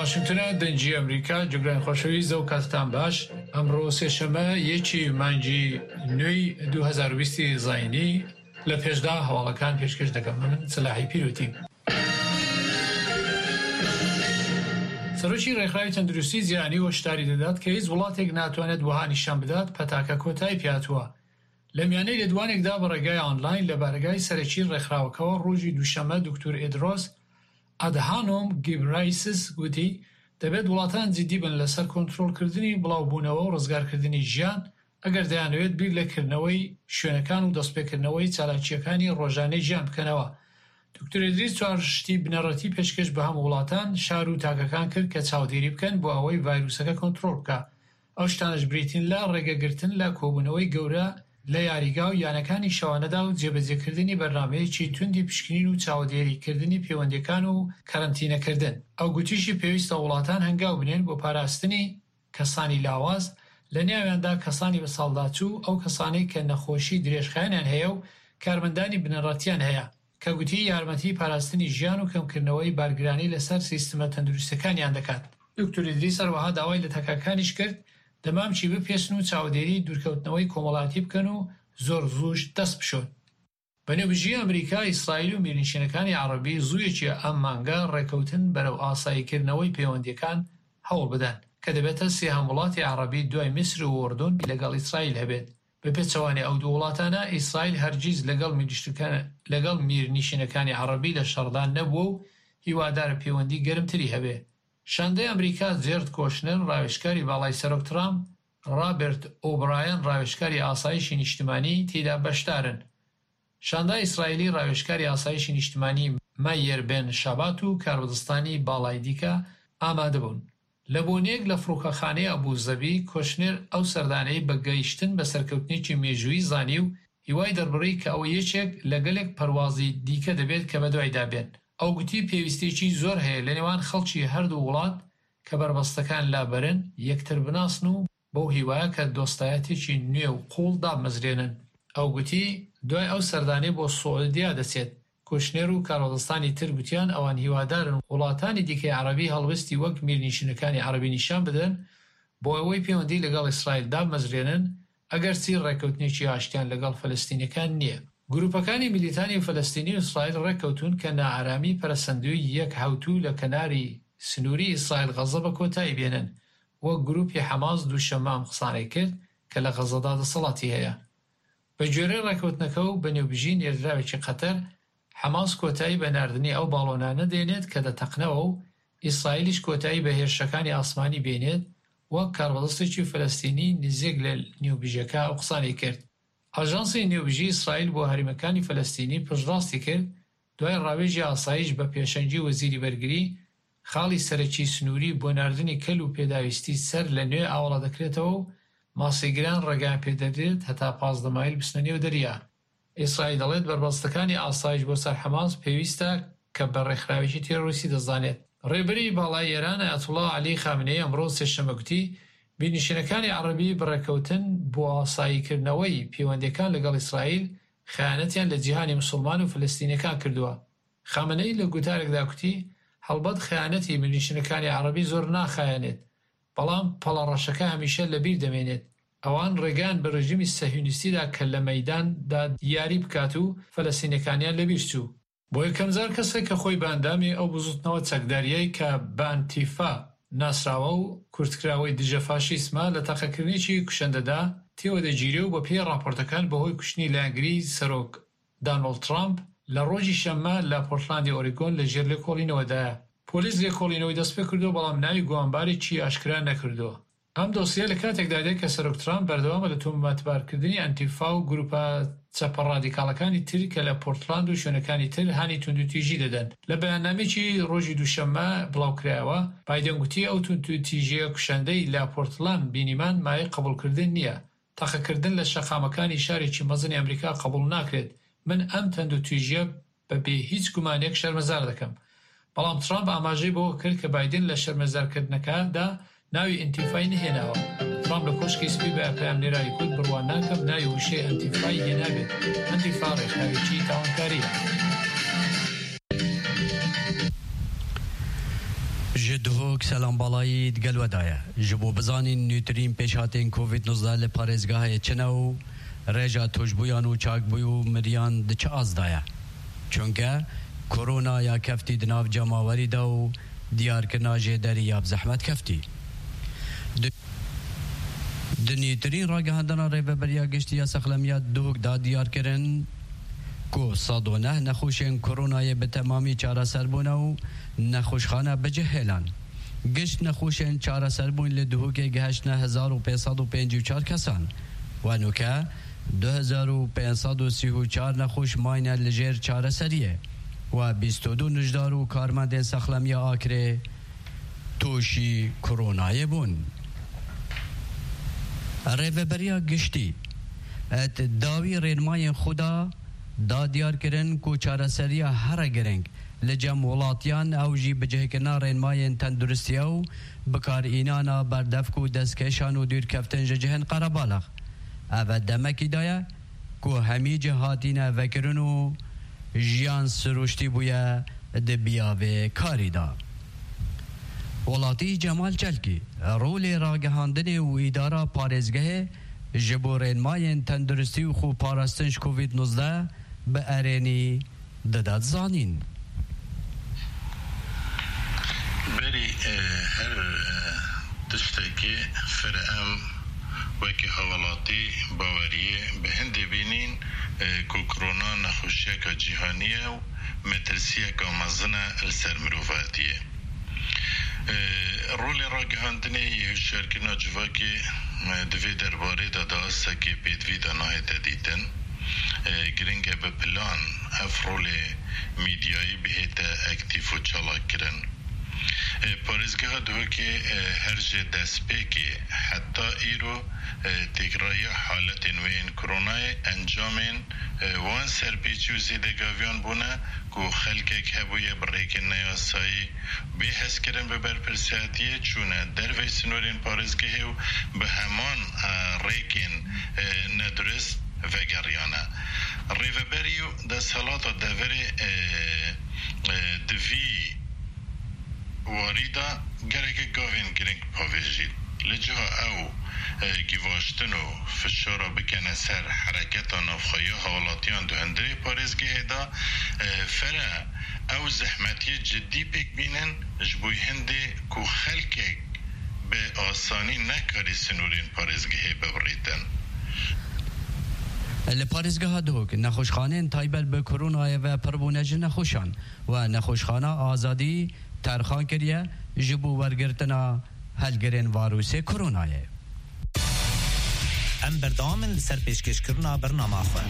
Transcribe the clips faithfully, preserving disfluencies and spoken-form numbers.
واشنگتن دنجی امریکا جگران خوشوی زو کاتتان باش امرو سهشنبه یکی مانجی نوی دو هزار و بیست زاینی لپیشدا حوالکان پیشکش دکم من صلاحی پیروتی. سروشی رخراوی تندرستی زیانی و شتاری دادات که از ولاتک ناتواند وهانی شام بدات پتاکا کوتای پیاتوا. لمیانه لدوانک دا برگای آنلاین لبرگای سرچی رخراوکاو روزی دوشنبه دکتر ادراس ادهانوم گیبرایسیس گوتی دەبێت وڵاتان جدی بن لەسەر کۆنتڕۆڵکردنی بڵاوبوونەوە و ڕزگارکردنی ژیان ئەگەر دەیانەوێت بیر لەکردنەوەی شوێنەکان و دەستپێکردنەوەی چالاکیەکانی ڕۆژانەی ژیان بکەنەوە. دکتۆر ئیدریس چوار شتی بنەڕەتی پێشکەش بە هەموو وڵاتان شار و تاکەکان کرد کە چاودێری بکەن بۆ ئەوەی ڤایرۆسەکە کۆنتڕۆڵ بکە. ئەو شتانەش بریتین لە ڕێگەگرتن لە کۆبوونەوەی گەورە لە یاریگا و یانەکانی شەوانەدا و جێبەجێکردنی بەرنامەیەکی توندی پشکنین و چاودێریکردنی پەیوەندیەکان و کارەنتینەکردن. ئەو گوتیشی پێویستە وڵاتان هەنگاو بنێن بۆ پاراستنی کەسانی لاواز لە نێویاندا کەسانی بە ساڵداچوو ئەو کەسانەی کە نەخۆشی درێژخایەنیان هەیە و کارمەندانی بنەڕەتیان هەیە کە گوتی یارمەتی پاراستنی ژیان و کەمکردنەوەی بارگرانی لەسەر سیستمە تەندروستەکانیان دەکات. دکتۆر ئیدریس هەروەها داوای لە تەکاکانیش کرد دەمامچی بپێسن و چاودێری دوورکەوتنەوەی کۆمەڵاتی بکەن و زۆر زووش دەست بشۆن. بەنێوبژی ئەمریکا، ئیسرائیل و میرنشینەکانی عەرەبی زوویەکی ئەم مانگە ڕێکەوتن بەرەو ئاساییکردنەوەی پەیوەندیەکان هەوڵ بدەن کە دەبێتە سێهەم وڵاتی عەرەبی دوای میسر و ئوردون لەگەڵ ئیسرائیل هەبێت. بە پێچەوانەی ئەو دوو وڵاتانە ئیسرائیل هەرگیز لەگەڵ لەگەڵ میرنشینەکانی عەرەبی لە شەڕدا نەبووە و هیوادارە پەیوەندی گەرمتری هەبێ. شاندەی ئەمریکا جێرد کۆشنر ڕاوێژکاری باڵای سەرۆک ترامپ، رابرت ئۆبرایەن ڕاوێژکاری ئاسایشی نیشتیمانی تێدا بەشدارن. شاندای ئیسرائیلی ڕاوێژکاری ئاسایشی نیشتیمانی مایر بن شابات و کاربدستانی باڵای دیکە ئامادە بوون. لە بۆنێک لە فڕۆکەخانەی ئەبوزەبی کۆشنر ئەو سەردانەی بە گەیشتن بە سەرکەوتنێکی مێژووی زانی و هیوای دەربڕی کە ئەو یەکێک لە گەلێک پەروازی دیکە دەبێت کە بەدوایدا بێن. ئەو گوتی پێویستێکی زۆر هەیە لە نێوان خەڵکی هەردوو وڵات کە بربەستەکان لابەرن یەکتر بناسن و بەو هیوایە کە دۆستایەتێکی نوێ و قوڵ دابمەزرێنن. ئەو گوتی دوای ئەو سەردانەی بۆ سعودیا دەچێت. کۆشنێر و کارۆڵستانی تر گوتیان ئەوان هیوادارن وڵاتانی دیکەی عەرەبی هەڵوێستی وەک میرنشینەکانی عەرەبی نیشان بدەن بۆ ئەوەی پەیوەندی لەگەڵ ئیسرائیل دابمەزرێنن ئەگەرچی ڕێکەوتنێکی ئاشتیان لەگەڵ فەلەستینیەکان نییە. گروپەکانی میلیتانی فەلەستینی و ئیسرائیل ڕێکەوتون کە نائارامی پەرەسەندووی یەک هەوتوو لە کەناری سنووری ئیسرائیل غەزە بە کۆتایی بێنن وەک گروپی حەماس دووشەممە ئەم قسانەی کرد کە لە غەزەدا دەسەڵاتی هەیە. بە گوێرەی ڕێکەوتنەکە و بەنێوبژی نێردراوێکی قەتەر حەماس کۆتایی بە ناردنی ئەو باڵۆنانە دێنێت کە دەتەقنەوە و ئیسرائیلیش کۆتایی بە هێرشەکانی ئاسمانی بێنێت وەک کاربەدەستێکی فەلەستینی نزیک لە نێوبژەکە ئەو قسانەی کرد. ئاژانسی نێوبژی ئیسرائیل بۆ هەرێمەکانی فەلەستینی پشتڕاستی کرد دوای ڕاوێژی ئاسایش بە پێشەنگی وەزیری بەرگری خاڵی سەرەکی سنووری بۆ ناردنی کەل و پێداویستی سەر لە نوێ ئاوەڵە دەکرێتەوە و ماسیگران ڕێگایان پێدەدرێت هەتا پازدە مایل بچنە نێو دەریا. ئیسرائیل دەڵێت بربەستەکانی ئاسایش بۆ سەر حەماس پێویستە کە بە ڕێکخراوێکی تێڕۆیستی دەزانێت. ڕێبەری باڵای ئێران ئایەتوڵا عەلی خامنەی ئەمڕۆ سێشەممە گوتی میرنشینەکانی عەرەبی بڕێکەوتن بۆ ئاساییکردنەوەی پەیوەندیەکان لەگەڵ ئیسرائیل خەیانەتیان لە جیهانی موسڵمان و فەلەستینیەکان کردووە. خامنەی لە گوتارێکدا گوتی هەڵبەت خەیانەتی میرنشینەکانی عەرەبی زۆر ناخایەنێت، بەڵام پەڵەڕەشەکە هەمیشە لەبیر دەمێنێت. ئەوان ڕێگان بە ڕژیمی سەهیونیستیدا کە لە مەیداندا دیاری بکات و فەلەستینیەکانیان لەبیر چوو. بۆ یەکەم جار کەسێک کە خۆی باندامی ئەو بزوتنەوە چەکداریەی کە بە ئەنتیفا ناسراوە و کورتکراوەی دژە فاشیسمە لە تاقەکردنیی کوشەندەدا تێوە دەگیرێ و بە پێی راپۆرتەکان بەهۆی کوشتنی لایەنگری سەرۆک دانۆڵد ترامپ لە ڕۆژی شەممە لە پۆرتلاندی ئۆریگۆن لە ژێر لێکۆڵینەوەدایە. پۆلیس لێکۆڵینەوەی دەست پێ کردو بەڵام ناوی گوانبارێکی ئاشکرا نەکردووە. ئەم دۆسیە لە کاتێکدا دێت کە سەرۆک ترامپ بەردەوامە لە تۆمەتبارکردنی ئەنتیفا و گروپە چەپە ڕادیکاڵەکانی تر کە لە پۆرتلاند و شوێنەکانی تر هانی توندوتیژی دەدەن. لە بەیاننامێکی ڕۆژی دووشەممە بڵاوکرایەوە بایدن گوتی ئەو توندوتیژیە کوشەندەی لە پۆرتلاند بینیمان مایە قبولکردن نییە. تاقەکردن لە شەقامەکانی شارێکی مەزنی ئەمریکا قبول ناکرێت. من ئەم توندوتیژیە بەبێ هیچ گومانێک شەرمەزار دەکەم. بەڵام ترامپ ئاماژەی بۆ کرد کە بایدن لە شەرمەزارکردنەکەدا ناوی ئەنتیفای نهێناوە. ترامپ لە کۆشکی سپی بە پەیامنێرایی کورد بڕوان ناکەم ناوی وشەی ئەنتیفای هێنابێت. ئەنتیفا ڕێکخراوێکی تاوانکاریە. جدهوک سلام بالایی دگل ودایه جبو بزانین نیوترین پیش هاتین کووید نوزده لپارزگاه چنو رجا توجبویان و چاکبویو مریان دچه از دایه چونکه کرونا یا کفتی دناف جماوری داو دیار کرنا جدری یاب زحمت کفتی دنیوترین را گهاندنا ریو بریا گشتی یا سخلمیات دوک دا دیار کرن کو صد و نه نخوشین کرونای به تمامی چاره سربونه و نخوشخانه بجهلان گشت نخوشین چاره سربون لدهوک گهشت نه هزار و پینصد و پنج و چار کسان و نوکه دو هزار و پینصد و سی و چار نخوش ماینه لجر چاره سریه و بیست و دو نجدار و کارمند سخلمی آکره توشی کرونای بون ریو بریا گشتی ات داوی رینمای خدا دا دیار کرن کو چاره سریا هر گرنگ لجم ولاتیان او جی بجه کنا رینمای تندرستی او بکار اینانا بردفکو دستکشان و دیر کفتن جهن قربالغ او دمکی دایا کو همی جهاتین وکرن و جیان سروشتی بویا دبیاوه کاری دا ولاتی جمال چلکی رول راگهاندن و اداره پارزگه جبورین ماین تندرستی و خوب پارستنش کووید نوزده به ارینی دادت زانین بری هر تشتکی فرام وکی حوالاتی باوریه به هند بینین که کرونا نخوشیه که جهانیه و مترسیه که مزنه السر مروفاتیه رول راگهاندنی شرکنا جواکی دوی درباره داده است که پیدوی دانای تدیدن گرنگه به پلان اف رول میدیایی بهت اکتیف و چالاک کرن پارزگاه دو که هر جه دست پی حتی ایرو تکرای حالت نوین کرونای انجامین وان سرپیچی و زیدگاویان بونه که خلقه که هبویه بریک نیاسایی به حس کرن به برپرسیاتیه چونه در وی سنورین پارزگاه و به همان ریکین ندرست و گریانه ریوبریو در سالات دور دوی واریدا گرگ گاوین گرنگ پاویجید لجه او گیواشتن و فشارا بکنه سر حرکت نافخایی حوالاتیان دو هندری پارزگه دا فره او زحمتی جدی بک بینن جبوی هنده که خلق به آسانی نکاری سنورین پارزگه ببریدن لپارزگاه دوک نخوشخانه تایبل به کرونا و پربونج نخوشان و نخوشخانه آزادی ترخان کریه جبو ورگرتنا هلگرین واروس کرونایه ام بردامن سر پیشکش کرنا برنامه خواه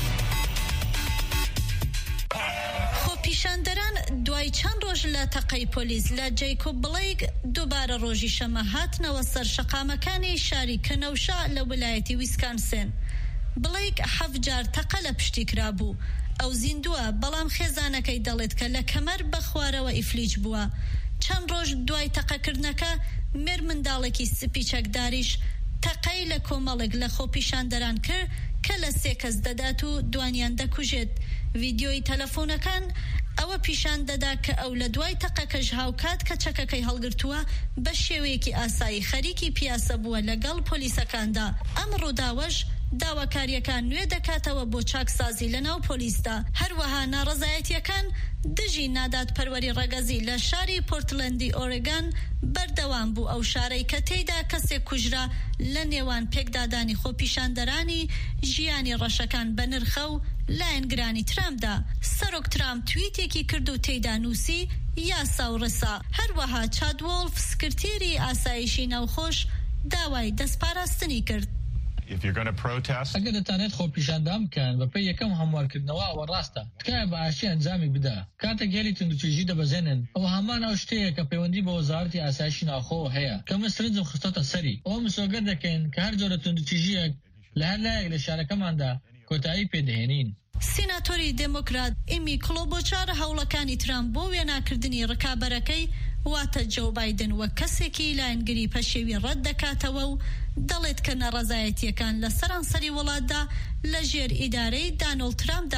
خو پیشاندران دوای چند روز لاتقی پولیس لجیکوب بلیگ دوباره روزی شمه هات نو سر شقامکانی شاری کنوشا لولایتی ویسکانسن بلیگ حفجار تقل پشتی کرابو او زیندوه بلام خیزانکی دلت که لکمر بخواره و افلیج بوا چند روز دوای تقا کرنکه مر مندالکی سپیچک داریش تقای لکومالگ لخو پیشاندران کر که لسیکز داداتو دوانیان دکوجد ویدیوی تلفونکان او پیشان دادا که او لدوای تقا کجهاوکات که چککی هلگرتوه بشیویکی آسایی خریکی پیاسه بوه لگل پولیسکان دا امرو داوش داواکاریەکان نوێ دەکاتەوە بۆ چاکسازی لەناو پۆلیسدا هەروەها ناڕەزایەتیەکان دژی نادات پەروەری ڕەگەزی لە شاری پۆرتلەندی ئۆرێگان بەردەوام بوو ئەو شارەی کە تێیدا کەسێک کوژرا لە نێوان پێکدادانی خۆپیشاندەرانی ژیانی ڕەشەکان بە نرخە و لایەنگرانی ترامدا سەرۆک ترام تویتێکی کرد و تێیدا نووسی یاسا و ڕسا هەروەها چادوۆڵف سکرتێری ئاسایشی ناوخۆش داوای دەستپاراستنی کرد If you're going to protest, اگر دەتانێت خۆ پیشاندام بکەن بە پێی یەکەم هەموارکردنەوە ئەوە ڕاستە تکایە بە ئاشتی ئەنجامی بدە کاتە گەلی تندوتیژی دەبەزێنن ئەوە هەمان ئەو شتەیە کە پەیوەندی بە وەزارەتی ئاسایشی ناوخۆ هەیە کە من سرنجم خستۆتە سەری ئەوە مسۆگەر دەکەین کە هەر جۆرە تندوتیژیەک لە هەر لایەک لە شارەکەماندا کۆتایی پێدەهێنین سیناتۆری دموکرات ئیمی کلۆبۆچار هەوڵەکانی ترامپ بۆ وێناکردنی ڕکابەرەکەی واتە جۆ بایدن وەک کەسێکی لایەنگری پەشێوی ڕەت دەکاتەوە و دەڵێت کە نەڕەزایەتیەکان لە سەرانسەری وڵاتدا لە ژێر ئیدارەی دانۆڵد ترامپدا